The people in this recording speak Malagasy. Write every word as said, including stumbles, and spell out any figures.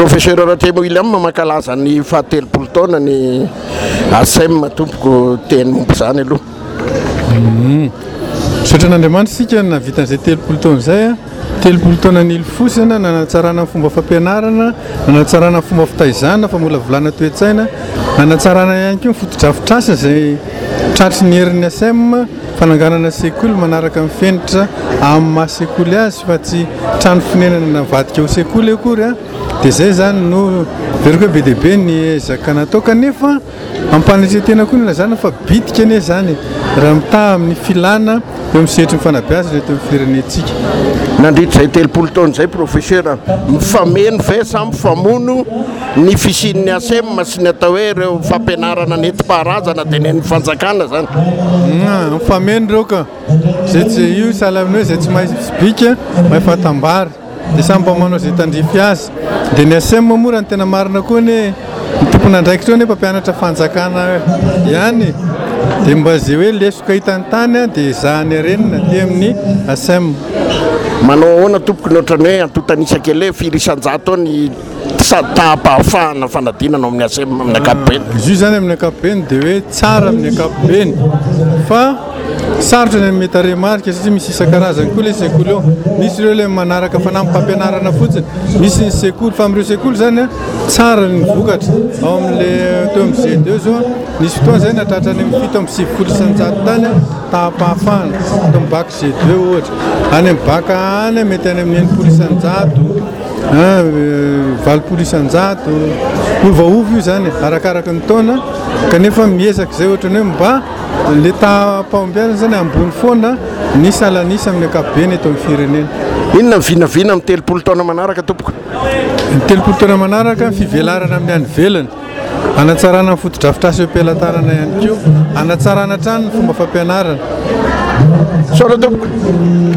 Professeur Ratemo William makalaza ny fahatelopolo taona ny A S E M tompoko teny mompo zany aloha. Sotran'Andriamanitra sika navita an'izay telopolo taona izay a telopolo taona nily fosana nanatsarana ny fomba fampianarana, nanatsarana ny fomba fitaizana fa mbola volana toe-tsaina, nanatsarana ihany koa ny fotodrafitrasa izay tratry ny herin'ny A S E M fananganana sekoly manaraka amin'ny fenitra amin'ny maha-sekoly azy fa tsy trano fonenana navadika ho sekoly akory a. Dia izay zany no veriko be dia be ny ezaka natao kanefa ampanetretena koa ny lazana fa bitika anie zany raha mitaha amin'ny filana eo amin'ny sehatry ny fanabeazana eto amin'ny firenentsika. Nandritra izay telopolo taona izay professeur, mifameno ve sa mifamono ny fisian'ny A S E M sy ny atao hoe ireo fampianarana nentim-paharazana dia neny fanjakana zany? Mifameno reo ka zay tsy io sahala amin'ny hoe izay tsy mahay bika mahay fatambara dia samy mba manao izay tandrify azy. Dia ny A S E M moa raha ny tena marina koa ny ny tompona andraikitra hoe mpampianatra fanjakana ihany dia mba izay hoe lesoka hitany tany a dia zahany arenina dia amin'ny A S E M. Manao ahoana tompoko ny ohatrany hoe antotanisakele firisan-jato ny taham-pahafahana fanadinana amin'ny A S E M amin'ny ankapobeny? Izy io zany amin'ny ankapobeny dia hoe tsara amin'ny ankapobeny fa sarotra ny mety haremarika satria misy isan-karazany koa ilay sekoly eo. Misy ireo ilay manaraka fanampam-pampianarana fotsiny, misy ny sekoly fa amin'ireo sekoly zany a tsara ny vokatra. Ao amin'ilay teo amin'ny G deux zao nisy fotoana izay natratra any amin'ny fito amby sivifolo isan-jato tany taham-pahafahana atao amin'ny bac G deux ohatra. Any amin'ny bac any mety any amin'ny enimpolo isan-jato, valopolo isan-jato, ovaova io zany arakaraka ny taona kanefa miezaka izay ohatrany hoe mba le taham-pahombiazana zany ambony foana ny salanisa amin'ny ankapobeny eto amin'ny firenena. Inona ny vinavina amin'ny telopolo taona manaraka tompoko? Ny telopolo taona manaraka ny fivelarana amin'ny any ivelany, hanatsarana ny fotodrafitrasa eo am-pialatanana ihany koa, hanatsarana hatrany ny fomba fampianarana. Saola tompoko.